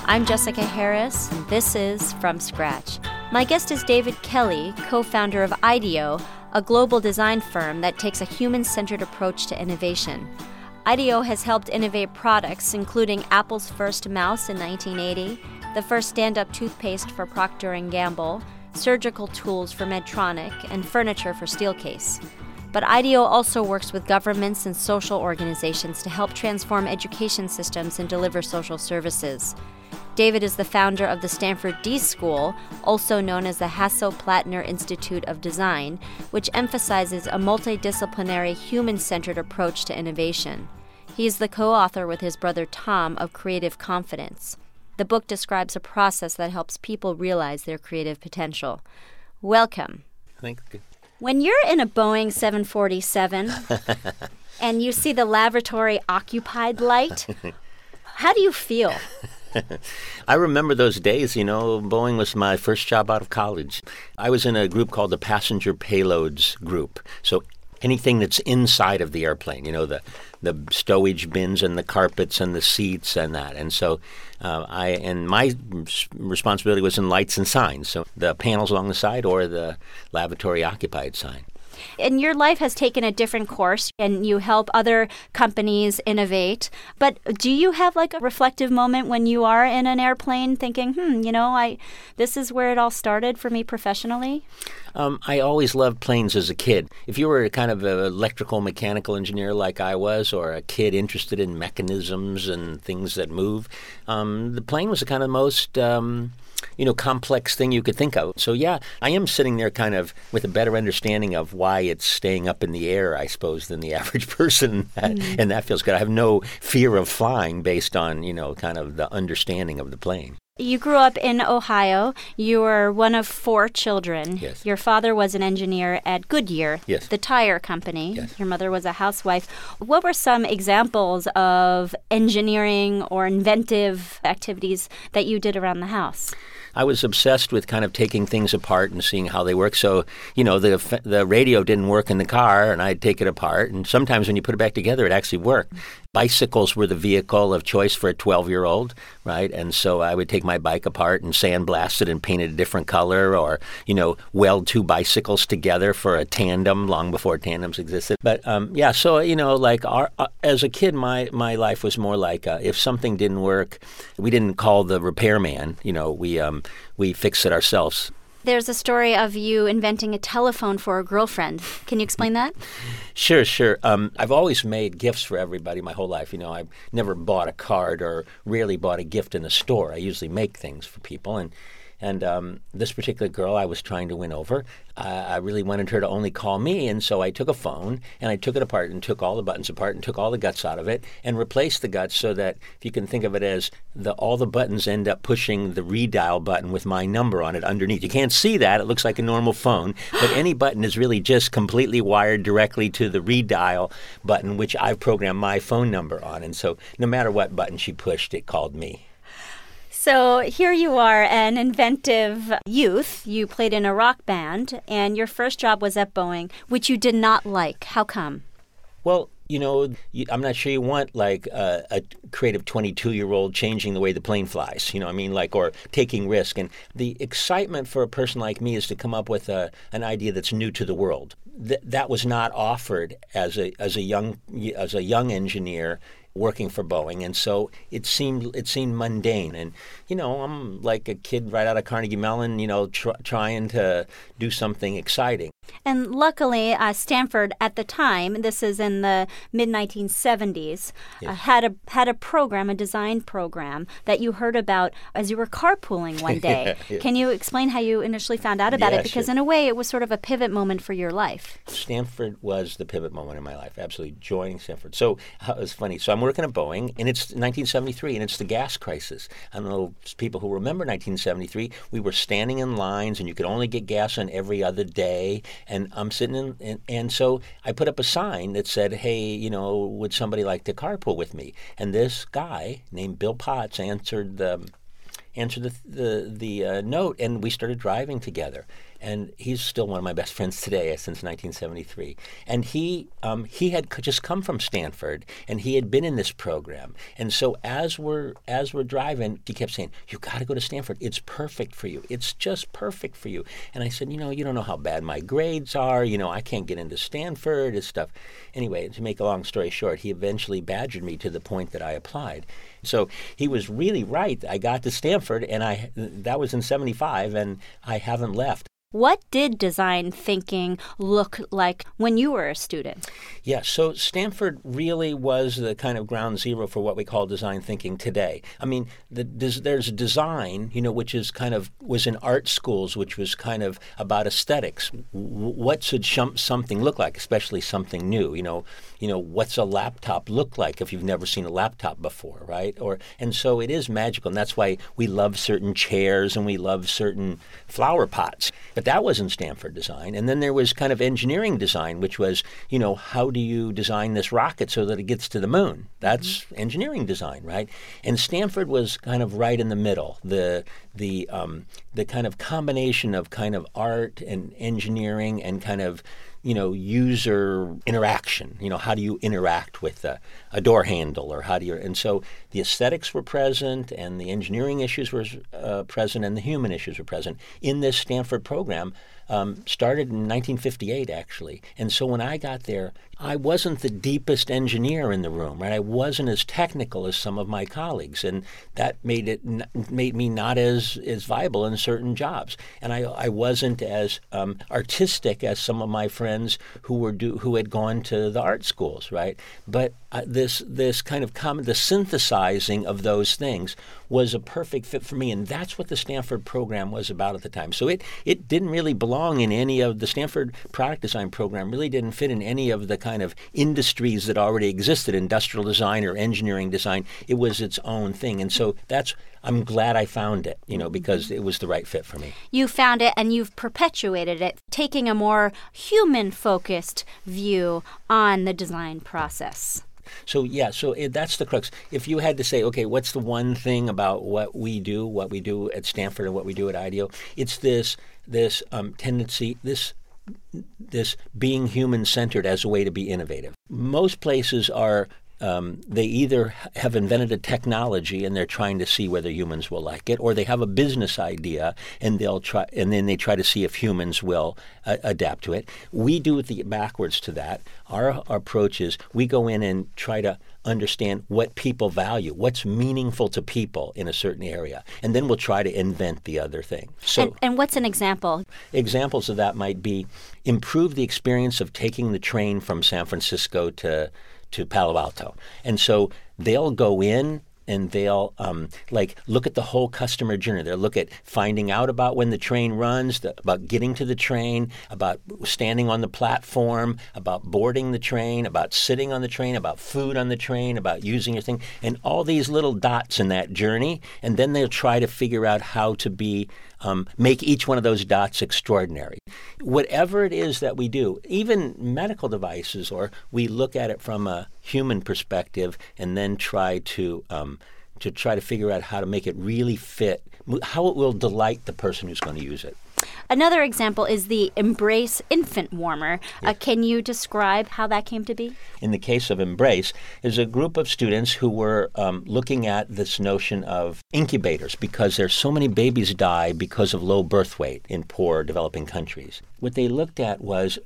I'm Jessica Harris, and this is From Scratch. My guest is David Kelley, co-founder of IDEO, a global design firm that takes a human-centered approach to innovation. IDEO has helped innovate products, including Apple's first mouse in 1980, the first stand-up toothpaste for Procter & Gamble, surgical tools for Medtronic, and furniture for Steelcase. But IDEO also works with governments and social organizations to help transform education systems and deliver social services. David is the founder of the Stanford D School, also known as the Hasso-Plattner Institute of Design, which emphasizes a multidisciplinary, human-centered approach to innovation. He is the co-author with his brother Tom of Creative Confidence. The book describes a process that helps people realize their creative potential. Welcome. Thank you. When you're in a Boeing 747 and you see the lavatory occupied light, how do you feel? I remember those days, Boeing was my first job out of college. I was in a group called the Passenger Payloads Group. So anything that's inside of the airplane, the stowage bins and the carpets and the seats and that. And so my responsibility was in lights and signs, so the panels along the side or the lavatory occupied sign. And your life has taken a different course, and you help other companies innovate. But do you have like a reflective moment when you are in an airplane thinking, this is where it all started for me professionally? I always loved planes as a kid. If you were a kind of an electrical mechanical engineer like I was, or a kid interested in mechanisms and things that move, the plane was the kind of most complex thing you could think of. So yeah, I am sitting there kind of with a better understanding of why it's staying up in the air, I suppose, than the average person. And that feels good. I have no fear of flying based on, kind of the understanding of the plane. You grew up in Ohio. You were one of 4 children. Yes. Your father was an engineer at Goodyear, yes, the tire company. Yes. Your mother was a housewife. What were some examples of engineering or inventive activities that you did around the house? I was obsessed with kind of taking things apart and seeing how they work. So, the radio didn't work in the car, and I'd take it apart. And sometimes when you put it back together, it actually worked. Bicycles were the vehicle of choice for a 12-year-old, right? And so I would take my bike apart and sandblast it and paint it a different color, or, weld 2 bicycles together for a tandem long before tandems existed. But, as a kid, my life was more like if something didn't work, we didn't call the repairman. We fixed it ourselves. There's a story of you inventing a telephone for a girlfriend. Can you explain that? Sure. I've always made gifts for everybody my whole life. I've never bought a card or rarely bought a gift in a store. I usually make things for people. And this particular girl I was trying to win over, I really wanted her to only call me. And so I took a phone and I took it apart and took all the buttons apart and took all the guts out of it and replaced the guts so that if you can think of it as all the buttons end up pushing the redial button with my number on it underneath. You can't see that. It looks like a normal phone. But any button is really just completely wired directly to the redial button, which I've programmed my phone number on. And so no matter what button she pushed, it called me. So here you are, an inventive youth. You played in a rock band, and your first job was at Boeing, which you did not like. How come? Well, I'm not sure you want like a creative 22-year-old changing the way the plane flies, or taking risk. And the excitement for a person like me is to come up with an idea that's new to the world. That was not offered as a young engineer working for Boeing, and so it seemed mundane. And I'm like a kid right out of Carnegie Mellon, trying to do something exciting. And luckily, Stanford at the time, this is in the mid-1970s, Yes. had a program, a design program that you heard about as you were carpooling one day. Yeah. Can you explain how you initially found out about Yeah, it? Because sure. in a way, it was sort of a pivot moment for your life. Stanford was the pivot moment in my life, absolutely joining Stanford. So it was funny. So I'm working at Boeing, and it's 1973, and it's the gas crisis. I don't know people who remember 1973. We were standing in lines, and you could only get gas on every other day. And I'm sitting in, and so I put up a sign that said, hey, would somebody like to carpool with me? And this guy named Bill Potts answered the note, and we started driving together. and he's still one of my best friends today since 1973. And he had just come from Stanford, and he had been in this program. And so as we're driving, he kept saying, "You got to go to Stanford. It's perfect for you. It's just perfect for you." And I said, "You don't know how bad my grades are. I can't get into Stanford and stuff." Anyway, to make a long story short, he eventually badgered me to the point that I applied. So he was really right. I got to Stanford, and that was in 75, and I haven't left. What did design thinking look like when you were a student? Yeah, so Stanford really was the kind of ground zero for what we call design thinking today. I mean, there's design, which is was in art schools, which was kind of about aesthetics. What should something look like, especially something new? What's a laptop look like if you've never seen a laptop before, right? And so it is magical, and that's why we love certain chairs and we love certain flower pots. But that wasn't Stanford design. And then there was kind of engineering design, which was, how do you design this rocket so that it gets to the moon? That's engineering design, right? And Stanford was kind of right in the middle, the kind of combination of kind of art and engineering and kind of user interaction. How do you interact with a door handle, or how do you? And so the aesthetics were present, and the engineering issues were present, and the human issues were present in this Stanford program. Started in 1958, actually. And so when I got there, I wasn't the deepest engineer in the room, right? I wasn't as technical as some of my colleagues, and that made me not as viable in certain jobs. And I wasn't as artistic as some of my friends who had gone to the art schools, right? But this kind of the synthesizing of those things was a perfect fit for me, and that's what the Stanford program was about at the time. So it didn't really belong in any of the Stanford product design program, really didn't fit in any of the kind of industries that already existed, industrial design or engineering design. It was its own thing. And so I'm glad I found it, because it was the right fit for me. You found it, and you've perpetuated it, taking a more human-focused view on the design process. So that's the crux. If you had to say, okay, what's the one thing about what we do at Stanford and what we do at IDEO, it's this tendency, this being human-centered as a way to be innovative. Most places are they either have invented a technology and they're trying to see whether humans will like it, or they have a business idea and then they try to see if humans will adapt to it. We do it backwards to that. Our approach is we go in and try to understand what people value, what's meaningful to people in a certain area, and then we'll try to invent the other thing. So, and what's an example? Examples of that might be improve the experience of taking the train from San Francisco to Palo Alto. And so they'll go in and they'll look at the whole customer journey. They'll look at finding out about when the train runs, about getting to the train, about standing on the platform, about boarding the train, about sitting on the train, about food on the train, about using your thing, and all these little dots in that journey. And then they'll try to figure out how to make each one of those dots extraordinary. Whatever it is that we do, even medical devices, or we look at it from a human perspective and then try to figure out how to make it really fit, how it will delight the person who's going to use it. Another example is the Embrace infant warmer. Yes. Can you describe how that came to be? In the case of Embrace, is a group of students who were looking at this notion of incubators, because there's so many babies die because of low birth weight in poor developing countries. What they looked at was,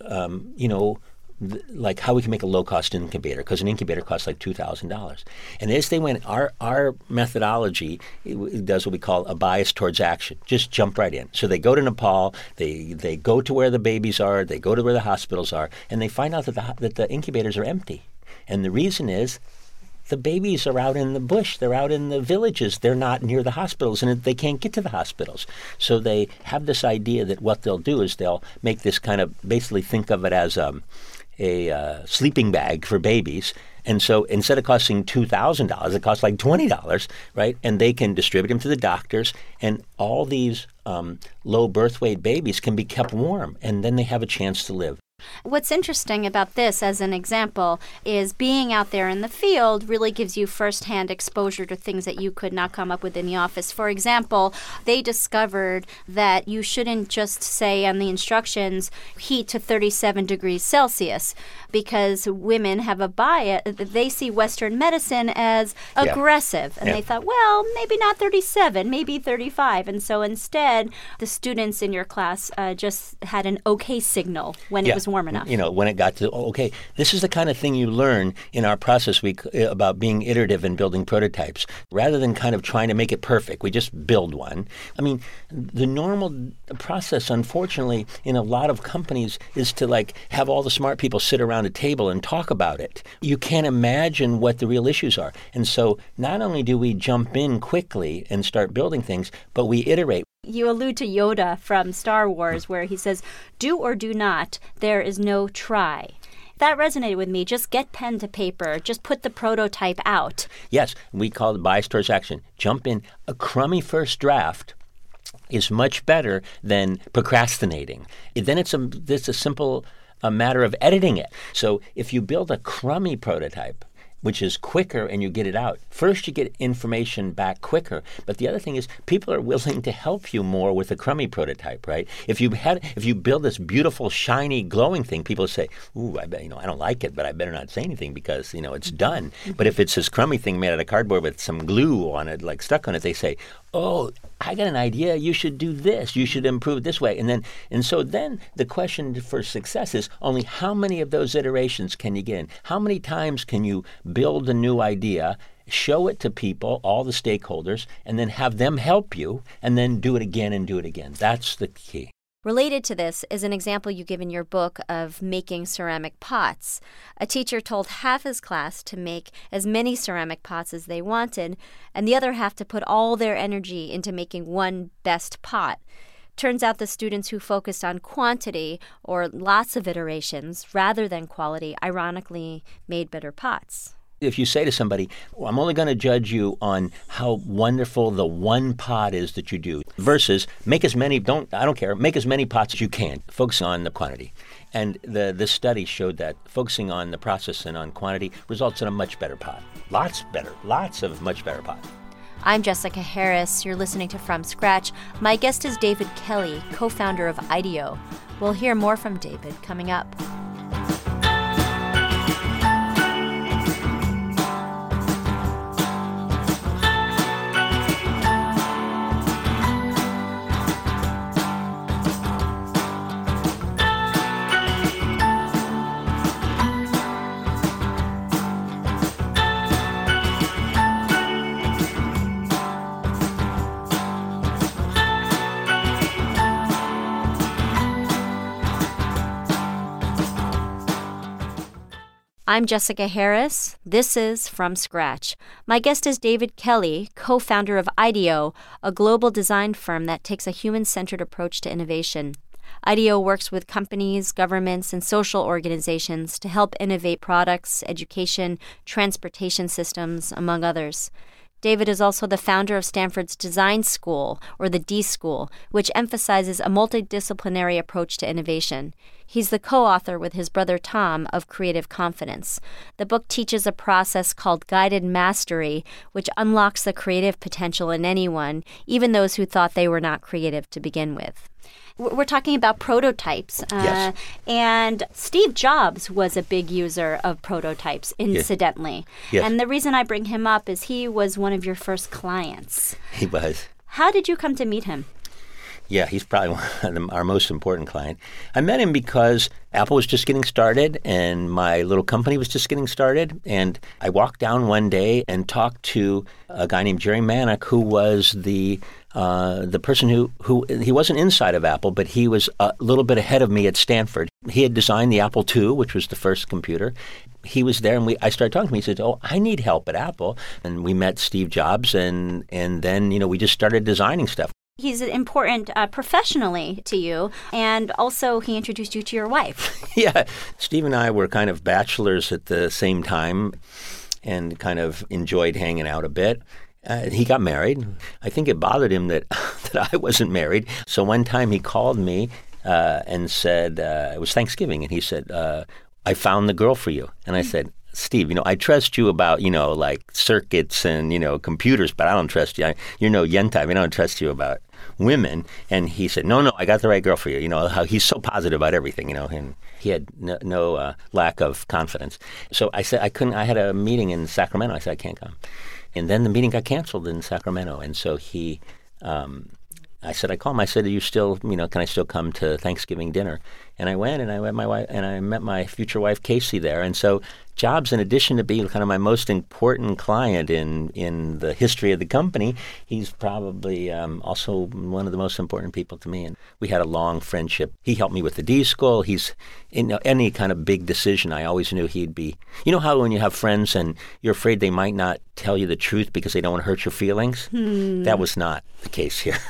how we can make a low-cost incubator, because an incubator costs like $2,000. And as they went, our methodology does what we call a bias towards action. Just jump right in. So they go to Nepal, they go to where the babies are, they go to where the hospitals are, and they find out that the incubators are empty. And the reason is the babies are out in the bush. They're out in the villages. They're not near the hospitals, and they can't get to the hospitals. So they have this idea that what they'll do is they'll make this kind of, basically think of it as a sleeping bag for babies. And so instead of costing $2,000, it costs like $20, right? And they can distribute them to the doctors, and all these low birth weight babies can be kept warm, and then they have a chance to live. What's interesting about this as an example is being out there in the field really gives you firsthand exposure to things that you could not come up with in the office. For example, they discovered that you shouldn't just say on the instructions, heat to 37 degrees Celsius, because women have a bias. They see Western medicine as aggressive. And they thought, well, maybe not 37, maybe 35. And so instead, the students in your class just had an okay signal when it was warm enough. When it got to, okay, this is the kind of thing you learn in our process week about being iterative and building prototypes. Rather than kind of trying to make it perfect, we just build one. I mean, the normal process, unfortunately, in a lot of companies is to have all the smart people sit around a table and talk about it. You can't imagine what the real issues are. And so not only do we jump in quickly and start building things, but we iterate. You allude to Yoda from Star Wars where he says, do or do not, there is no try. That resonated with me. Just get pen to paper. Just put the prototype out. Yes, we call it bias towards action. Jump in. A crummy first draft is much better than procrastinating. Then it's a simple matter of editing it. So if you build a crummy prototype, which is quicker and you get it out. First, you get information back quicker. But the other thing is people are willing to help you more with a crummy prototype, right? If you build this beautiful, shiny, glowing thing, people say, ooh, I bet, I don't like it, but I better not say anything because, it's done. But if it's this crummy thing made out of cardboard with some glue on it, stuck on it, they say, oh, I got an idea. You should do this. You should improve it this way. And so then the question for success is only how many of those iterations can you get in? How many times can you build a new idea, show it to people, all the stakeholders, and then have them help you, and then do it again and do it again? That's the key. Related to this is an example you give in your book of making ceramic pots. A teacher told half his class to make as many ceramic pots as they wanted, and the other half to put all their energy into making one best pot. Turns out the students who focused on quantity or lots of iterations rather than quality ironically made better pots. If you say to somebody, I'm only going to judge you on how wonderful the one pot is that you do, versus make as many, I don't care, make as many pots as you can, focus on the quantity. And this study showed that focusing on the process and on quantity results in a much better pot. Lots of much better pot. I'm Jessica Harris. You're listening to From Scratch. My guest is David Kelley, co-founder of IDEO. We'll hear more from David coming up. I'm Jessica Harris. This is From Scratch. My guest is David Kelley, co-founder of IDEO, a global design firm that takes a human-centered approach to innovation. IDEO works with companies, governments, and social organizations to help innovate products, education, transportation systems, among others. David is also the founder of Stanford's Design School, or the D School, which emphasizes a multidisciplinary approach to innovation. He's the co-author with his brother Tom of Creative Confidence. The book teaches a process called guided mastery, which unlocks the creative potential in anyone, even those who thought they were not creative to begin with. We're talking about prototypes. Yes. And Steve Jobs was a big user of prototypes, incidentally. Yes. And the reason I bring him up is he was one of your first clients. He was. How did you come to meet him? Yeah, he's probably our most important client. I met him because Apple was just getting started and my little company was just getting started. And I walked down one day and talked to a guy named Jerry Manick, who was the person who he wasn't inside of Apple, but he was a little bit ahead of me at Stanford. He had designed the Apple II, which was the first computer. He was there, and I started talking to him. He said, "Oh, I need help at Apple." And we met Steve Jobs, and then we just started designing stuff. He's important professionally to you, and also he introduced you to your wife. Yeah, Steve and I were kind of bachelors at the same time and kind of enjoyed hanging out a bit. He got married. I think it bothered him that I wasn't married. So one time he called me and said, it was Thanksgiving, and he said, I found the girl for you. And I said, Steve, I trust you about, like circuits and, computers, but I don't trust you. You're no Yentai. I don't trust you about women. And he said, no, I got the right girl for you. How he's so positive about everything, and he had no lack of confidence. So I said, I had a meeting in Sacramento. I said, I can't come. And then the meeting got canceled in Sacramento. And so I said, I called him. I said, are you still, can I still come to Thanksgiving dinner? And I went, and I met my wife, and I met my future wife, Casey, there. And so Jobs, in addition to being kind of my most important client in the history of the company, he's probably also one of the most important people to me. And we had a long friendship. He helped me with the D-School. He's in any kind of big decision, I always knew he'd be. You know how when you have friends and you're afraid they might not tell you the truth because they don't want to hurt your feelings? That was not the case here.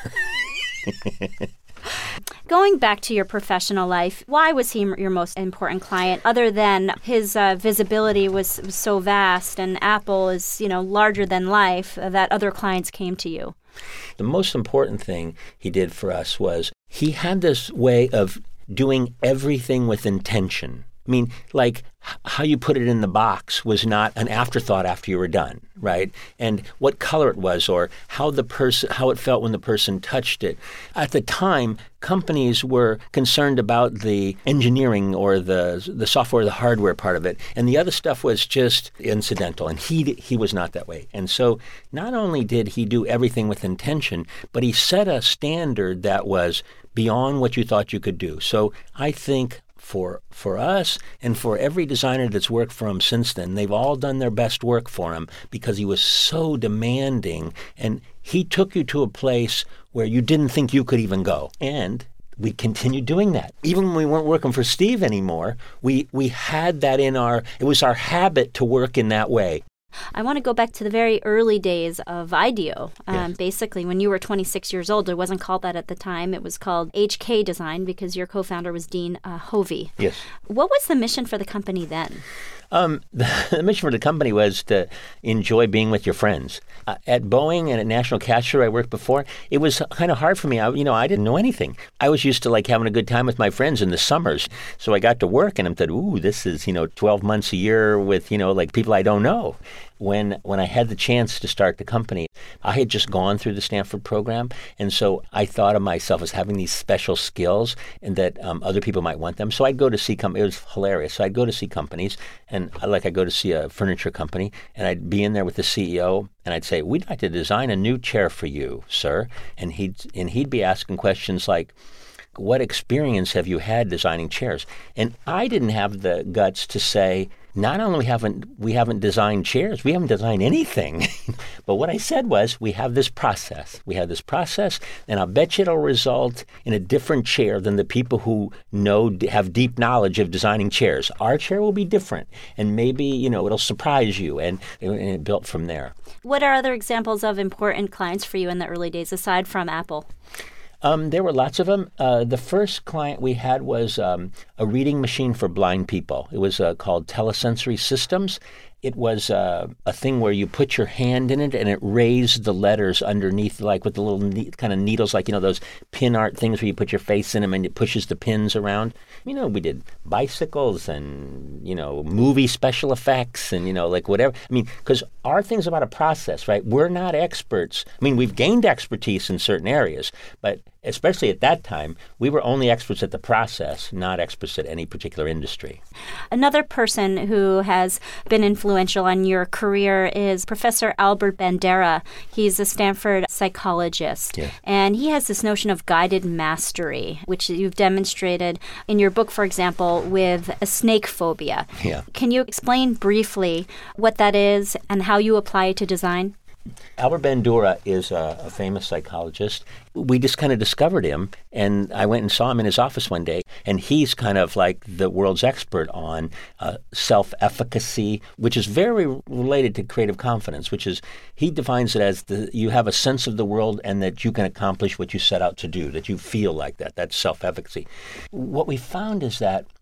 Going back to your professional life, why was he your most important client, other than his visibility was so vast and Apple is, larger than life, that other clients came to you? The most important thing he did for us was he had this way of doing everything with intention. I mean, like how you put it in the box was not an afterthought after you were done, right? And what color it was, or how it felt when the person touched it. At the time, companies were concerned about the engineering or the software, the hardware part of it, and the other stuff was just incidental. And he was not that way. And so, not only did he do everything with intention, but he set a standard that was beyond what you thought you could do. So I think for us and for every designer that's worked for him since then, they've all done their best work for him because he was so demanding, and he took you to a place where you didn't think you could even go. And we continued doing that. Even when we weren't working for Steve anymore, we had that it was our habit to work in that way. I want to go back to the very early days of IDEO. Yes. Basically, when you were 26 years old, it wasn't called that at the time. It was called HK Design because your co-founder was Dean Hovey. Yes. What was the mission for the company then? The mission for the company was to enjoy being with your friends. At Boeing and at National Cashier, I worked before, it was kind of hard for me. I didn't know anything. I was used to having a good time with my friends in the summers. So I got to work and I thought, ooh, this is, 12 months a year with, people I don't know. When I had the chance to start the company, I had just gone through the Stanford program, and so I thought of myself as having these special skills and that other people might want them. So I'd go to see companies. It was hilarious. So I'd go to see companies, and I'd go to see a furniture company, and I'd be in there with the CEO, and I'd say, we'd like to design a new chair for you, sir. And he'd be asking questions like, what experience have you had designing chairs? And I didn't have the guts to say, not only we haven't designed chairs, we haven't designed anything. But what I said was, we have this process. And I'll bet you it'll result in a different chair than the people who have deep knowledge of designing chairs. Our chair will be different, and maybe, it'll surprise you, and it built from there. What are other examples of important clients for you in the early days, aside from Apple? There were lots of them. The first client we had was a reading machine for blind people. It was called Telesensory Systems. It was a thing where you put your hand in it and it raised the letters underneath, like with the little kind of needles, like, those pin art things where you put your face in them and it pushes the pins around. We did bicycles and, movie special effects and, whatever. Because our thing's about a process, right? We're not experts. We've gained expertise in certain areas, but especially at that time, we were only experts at the process, not experts at any particular industry. Another person who has been influential on your career is Professor Albert Bandera. He's a Stanford psychologist, yeah. And he has this notion of guided mastery, which you've demonstrated in your book, for example, with a snake phobia. Yeah. Can you explain briefly what that is and how you apply it to design? Albert Bandura is a famous psychologist. We just kind of discovered him, and I went and saw him in his office one day, and he's kind of like the world's expert on self-efficacy, which is very related to creative confidence, which is, he defines it as you have a sense of the world and that you can accomplish what you set out to do, that you feel like that. That's self-efficacy. What we found is that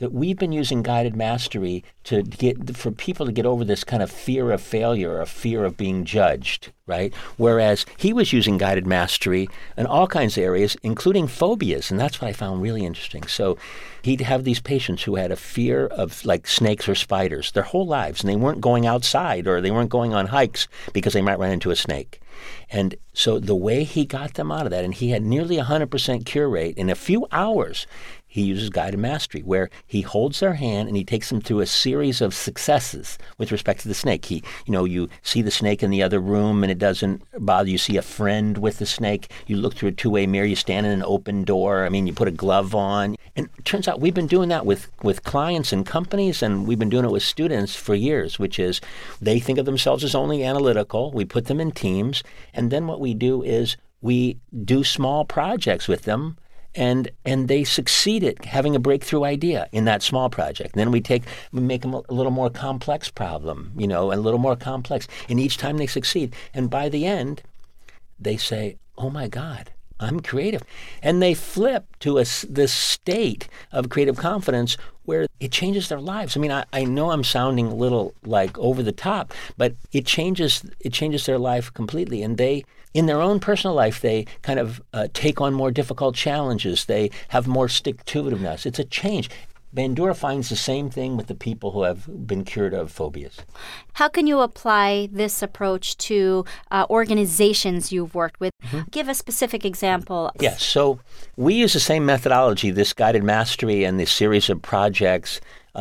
that we've been using guided mastery for people to get over this kind of fear of failure or fear of being judged, right? Whereas he was using guided mastery in all kinds of areas, including phobias, and that's what I found really interesting. So he'd have these patients who had a fear of like snakes or spiders their whole lives, and they weren't going outside or they weren't going on hikes because they might run into a snake. And so the way he got them out of that, and he had nearly 100% cure rate in a few hours, he uses guided mastery, where he holds their hand and he takes them through a series of successes with respect to the snake. You see the snake in the other room and it doesn't bother you. See a friend with the snake. You look through a two-way mirror. You stand in an open door. You put a glove on. And it turns out we've been doing that with clients and companies, and we've been doing it with students for years, which is they think of themselves as only analytical. We put them in teams. And then what we do is we do small projects with them. And they succeed at having a breakthrough idea in that small project. And then we make them a little more complex problem, a little more complex. And each time they succeed. And by the end, they say, oh my God, I'm creative. And they flip to this state of creative confidence where it changes their lives. I know I'm sounding a little like over the top, but it changes their life completely. And in their own personal life, they kind of take on more difficult challenges. They have more stick-to-itiveness. It's a change. Bandura finds the same thing with the people who have been cured of phobias. How can you apply this approach to organizations you've worked with? Mm-hmm. Give a specific example. Yes, so we use the same methodology, this guided mastery and this series of projects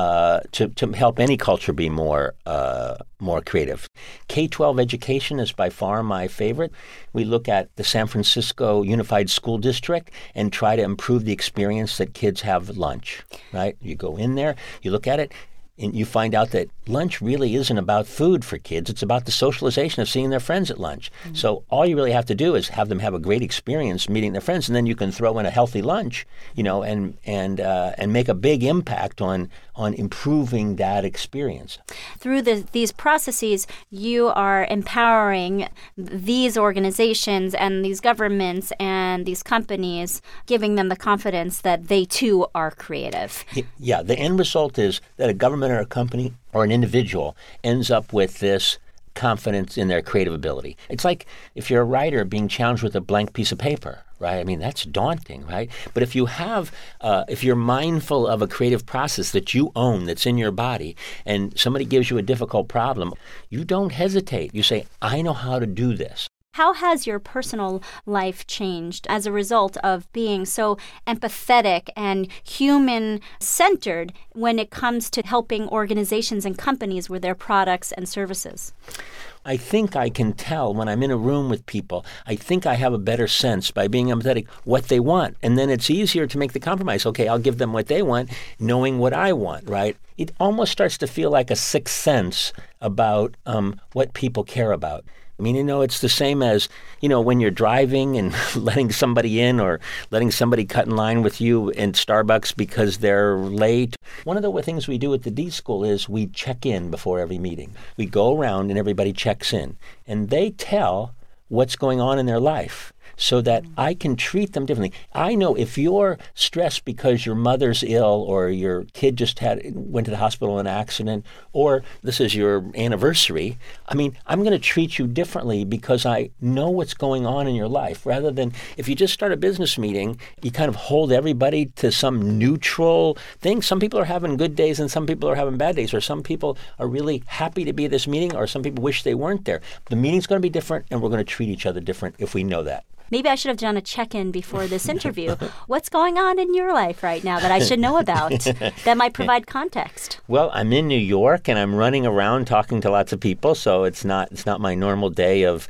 to help any culture be more creative. K-12 education is by far my favorite. We look at the San Francisco Unified School District and try to improve the experience that kids have at lunch, right? You go in there, you look at it, and you find out that lunch really isn't about food for kids. It's about the socialization of seeing their friends at lunch. Mm-hmm. So all you really have to do is have them have a great experience meeting their friends, and then you can throw in a healthy lunch, and make a big impact on improving that experience. Through these processes, you are empowering these organizations and these governments and these companies, giving them the confidence that they too are creative. Yeah, the end result is that a government or a company or an individual ends up with this confidence in their creative ability. It's like if you're a writer being challenged with a blank piece of paper, right? That's daunting, right? But if you're mindful of a creative process that you own, that's in your body, and somebody gives you a difficult problem, you don't hesitate. You say, I know how to do this. How has your personal life changed as a result of being so empathetic and human-centered when it comes to helping organizations and companies with their products and services? I think I can tell when I'm in a room with people, I think I have a better sense by being empathetic what they want. And then it's easier to make the compromise. Okay, I'll give them what they want, knowing what I want, right? It almost starts to feel like a sixth sense about what people care about. It's the same as, when you're driving and letting somebody in or letting somebody cut in line with you in Starbucks because they're late. One of the things we do at the D School is we check in before every meeting. We go around and everybody checks in, and they tell what's going on in their life so that I can treat them differently. I know if you're stressed because your mother's ill or your kid just went to the hospital in an accident or this is your anniversary, I'm going to treat you differently because I know what's going on in your life, rather than if you just start a business meeting, you kind of hold everybody to some neutral thing. Some people are having good days and some people are having bad days, or some people are really happy to be at this meeting, or some people wish they weren't there. The meeting's going to be different, and we're going to treat each other different if we know that. Maybe I should have done a check-in before this interview. What's going on in your life right now that I should know about that might provide context? Well, I'm in New York and I'm running around talking to lots of people, so it's not my normal day of.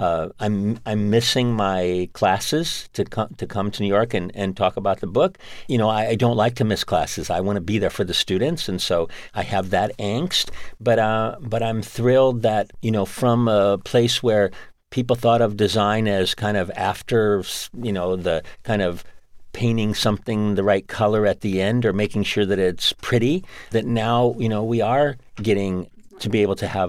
I'm missing my classes to come to New York and talk about the book. I don't like to miss classes. I want to be there for the students, and so I have that angst. But I'm thrilled that from a place where people thought of design as kind of after, the kind of painting something the right color at the end or making sure that it's pretty, that now, we are getting to be able to have a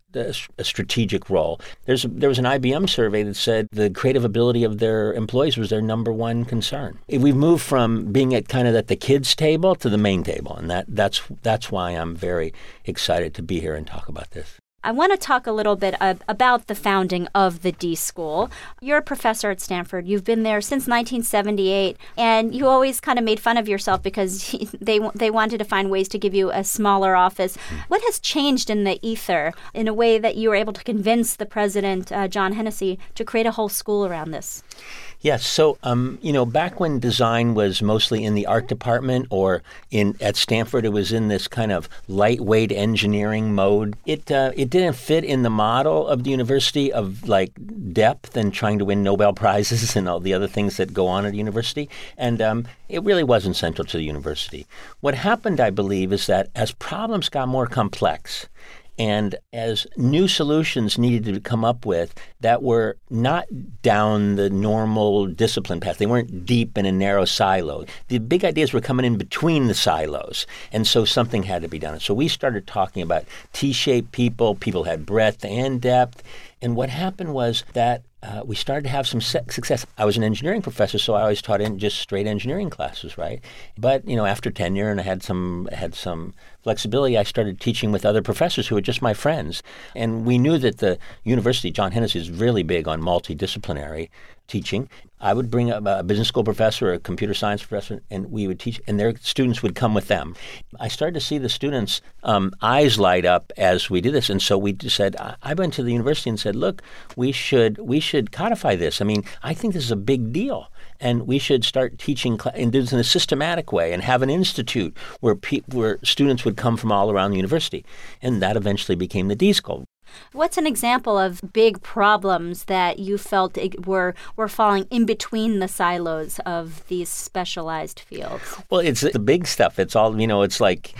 a strategic role. There was an IBM survey that said the creative ability of their employees was their number one concern. We've moved from being at kind of at the kids' table to the main table, and that's why I'm very excited to be here and talk about this. I want to talk a little bit about the founding of the D School. You're a professor at Stanford. You've been there since 1978, and you always kind of made fun of yourself because they wanted to find ways to give you a smaller office. What has changed in the ether in a way that you were able to convince the president, John Hennessy, to create a whole school around this? Yes. So, back when design was mostly in the art department or at Stanford, it was in this kind of lightweight engineering mode. It didn't fit in the model of the university of like depth and trying to win Nobel Prizes and all the other things that go on at a university. And it really wasn't central to the university. What happened, I believe, is that as problems got more complex, and as new solutions needed to come up with that were not down the normal discipline path, they weren't deep in a narrow silo. The big ideas were coming in between the silos, and so something had to be done. So we started talking about T-shaped people. People had breadth and depth. And what happened was that we started to have some success. I was an engineering professor, so I always taught in just straight engineering classes, right? But after tenure and I had some flexibility, I started teaching with other professors who were just my friends. And we knew that the university, John Hennessy, is really big on multidisciplinary teaching. I would bring a business school professor or a computer science professor, and we would teach, and their students would come with them. I started to see the students' eyes light up as we did this, and so we just said, I went to the university and said, look, we should codify this. I mean, I think this is a big deal. And we should start teaching and do this in a systematic way and have an institute where students would come from all around the university. And that eventually became the D School. What's an example of big problems that you felt were falling in between the silos of these specialized fields? Well, it's the big stuff. It's all, it's like,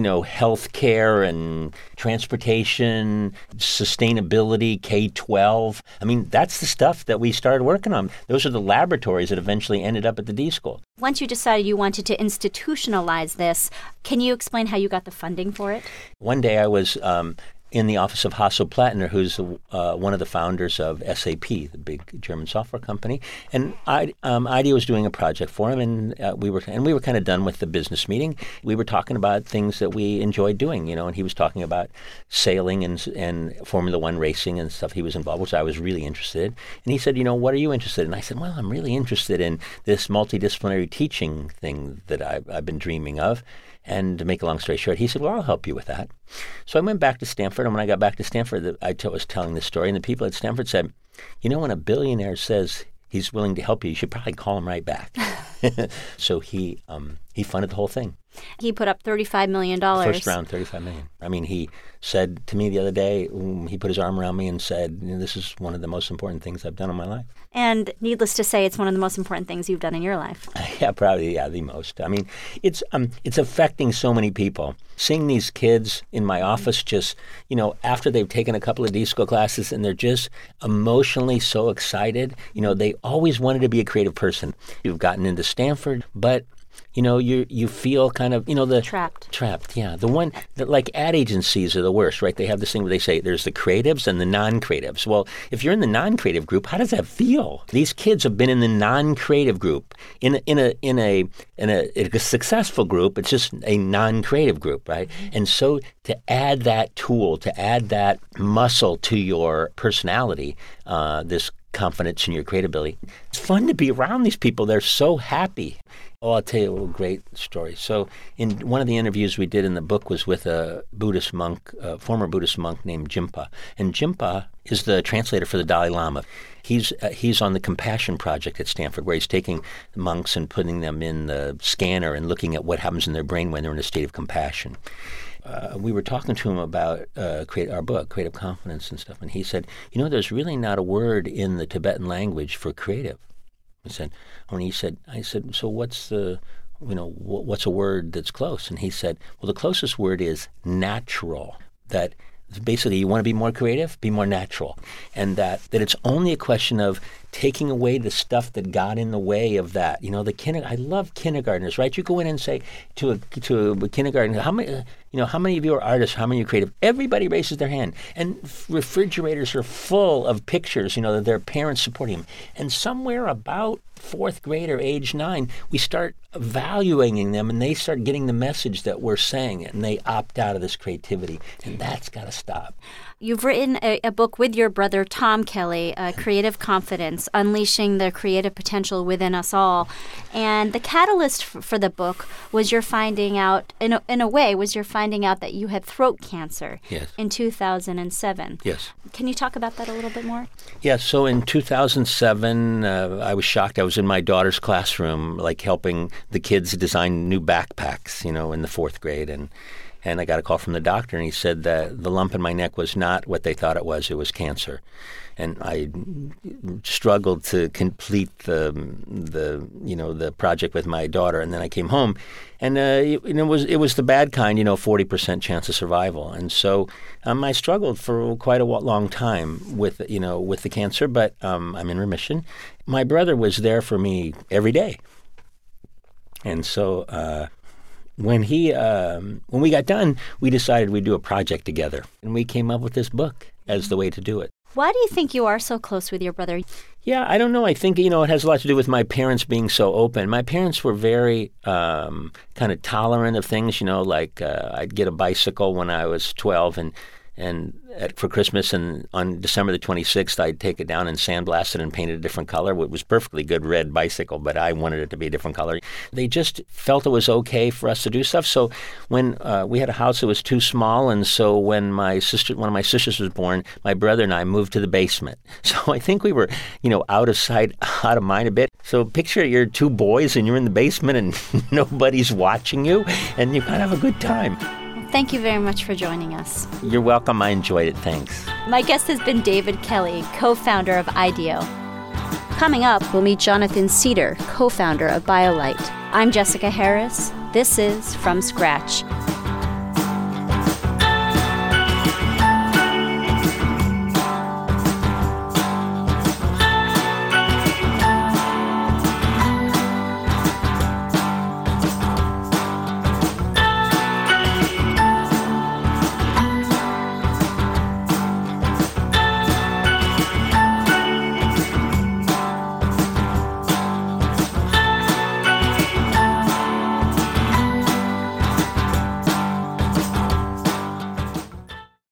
healthcare and transportation, sustainability, K-12. I mean, that's the stuff that we started working on. Those are the laboratories that eventually ended up at the D School. Once you decided you wanted to institutionalize this, can you explain how you got the funding for it? One day I was in the office of Hasso Plattner, who's one of the founders of SAP, the big German software company, and IDEO was doing a project for him, and we were kind of done with the business meeting. We were talking about things that we enjoyed doing, and he was talking about sailing and Formula One racing and stuff he was involved with, which I was really interested in. And he said, what are you interested in? I said, well, I'm really interested in this multidisciplinary teaching thing that I've been dreaming of. And to make a long story short, he said, well, I'll help you with that. So I went back to Stanford, and when I got back to Stanford, I was telling this story, and the people at Stanford said, when a billionaire says he's willing to help you should probably call him right back. So he funded the whole thing. He put up $35 million. First round, $35 million. I mean, he said to me the other day, he put his arm around me and said, this is one of the most important things I've done in my life. And needless to say, it's one of the most important things you've done in your life. Yeah, probably, the most. I mean, it's affecting so many people. Seeing these kids in my office just, after they've taken a couple of D School classes and they're just emotionally so excited, they always wanted to be a creative person. You've gotten into Stanford, but you feel kind of, Trapped, yeah. The one that, like, ad agencies are the worst, right? They have this thing where they say there's the creatives and the non-creatives. Well, if you're in the non-creative group, how does that feel? These kids have been in the non-creative group. In a successful group, it's just a non-creative group, right? And so to add that tool, to add that muscle to your personality, this confidence in your creativity, it's fun to be around these people. They're so happy. Oh, I'll tell you a little great story. So in one of the interviews we did in the book was with a Buddhist monk, a former Buddhist monk named Jimpa. And Jimpa is the translator for the Dalai Lama. He's on the Compassion Project at Stanford, where he's taking monks and putting them in the scanner and looking at what happens in their brain when they're in a state of compassion. We were talking to him about our book, Creative Confidence and stuff, and he said, there's really not a word in the Tibetan language for creative. I said, so what's what's a word that's close? And he said, well, the closest word is natural. That basically you want to be more creative, be more natural. And that it's only a question of taking away the stuff that got in the way of that. I love kindergartners, right? You go in and say to a kindergarten, how many of you are artists? How many are creative? Everybody raises their hand. And refrigerators are full of pictures, that their parents supporting them. And somewhere about fourth grade or age 9, we start valuing them, and they start getting the message that we're saying it, and they opt out of this creativity. And that's got to stop. You've written a book with your brother, Tom Kelly, Creative Confidence, Unleashing the Creative Potential Within Us All. And the catalyst for the book was your finding out, in a way, that you had throat cancer. Yes. In 2007. Yes. Can you talk about that a little bit more? Yeah, so in 2007, I was shocked. I was in my daughter's classroom, helping the kids design new backpacks, in the fourth grade. And I got a call from the doctor, and he said that the lump in my neck was not what they thought it was cancer. And I struggled to complete the project with my daughter. And then I came home, and it was the bad kind, 40% chance of survival. And so I struggled for quite a long time with the cancer, but I'm in remission. My brother was there for me every day. And so when we got done, we decided we'd do a project together, and we came up with this book as the way to do it. Why do you think you are so close with your brother? Yeah, I don't know. I think, it has a lot to do with my parents being so open. My parents were very kind of tolerant of things, I'd get a bicycle when I was 12, and for Christmas, and on December the 26th, I'd take it down and sandblast it and paint it a different color. It was perfectly good red bicycle, but I wanted it to be a different color. They just felt it was okay for us to do stuff. So when we had a house that was too small, and so when one of my sisters was born, my brother and I moved to the basement. So I think we were, out of sight, out of mind a bit. So picture you're 2 boys and you're in the basement and nobody's watching you, and you kind of have a good time. Thank you very much for joining us. You're welcome. I enjoyed it. Thanks. My guest has been David Kelly, co-founder of IDEO. Coming up, we'll meet Jonathan Cedar, co-founder of BioLite. I'm Jessica Harris. This is From Scratch.